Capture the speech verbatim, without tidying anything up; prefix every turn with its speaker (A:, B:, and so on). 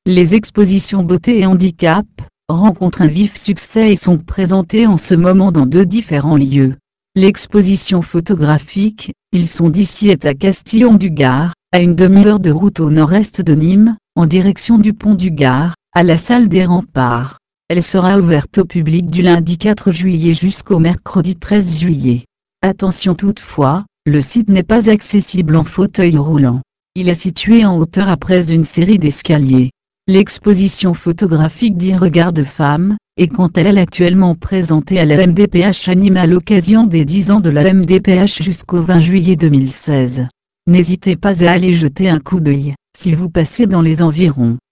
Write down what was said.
A: Les expositions beauté et handicap rencontrent un vif succès et sont présentées en ce moment dans deux différents lieux. L'exposition photographique, Ils sont d'ici est à Castillon-du-Gard, à une demi-heure de route au nord-est de Nîmes, en direction du pont du Gard, à la salle des Remparts. Elle sera ouverte au public du lundi quatre juillet jusqu'au mercredi treize juillet. Attention toutefois, le site n'est pas accessible en fauteuil roulant. Il est situé en hauteur après une série d'escaliers. L'exposition photographique dit Regard de femme est quant à elle actuellement présentée à la M D P H à Nîmes à l'occasion des dix ans de la M D P H jusqu'au vingt juillet deux mille seize. N'hésitez pas à aller jeter un coup d'œil, si vous passez dans les environs.